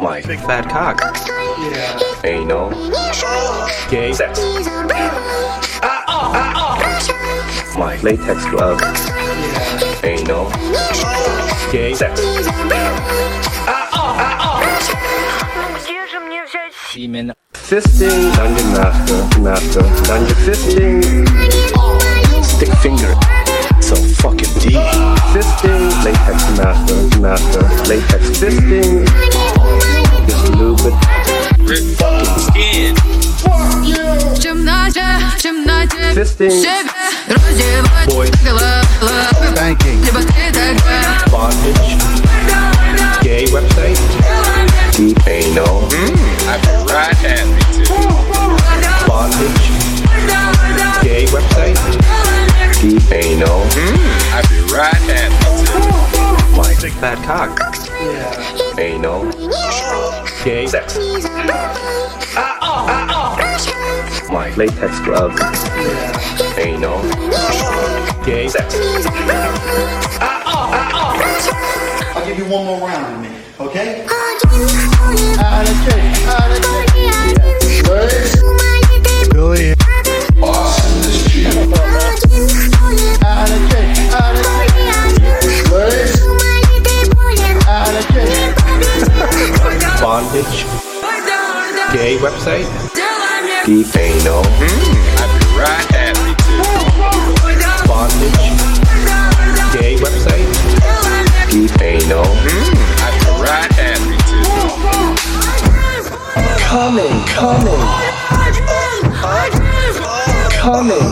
My big fat cock. Yeah. Anal. Gay sex. My latex glove. Yeah. Anal. Gay sex. Именно. Fisting, dungeon master, dungeon fisting. Stick finger. So fucking deep. Fisting, latex master, latex fisting. Just lube it. Rip fucking skin. Fisting. Boys. Banking. Bondage. Gay website. Deep anal. I'd be right happy to. Bondage. Gay website. Deep anal. I'd be right happy to. My big fat cock. Yeah. Anal. Gay sex. My latex glove. Yeah. Anal. Gay sex. I'll give you one more round in a minute, okay? Billy. Austin is cheap. Bondage. Gay website. Deep anal. I'd be right happy to. Bondage. Gay website. Deep anal. I'd be right happy to. Coming. Coming. Coming.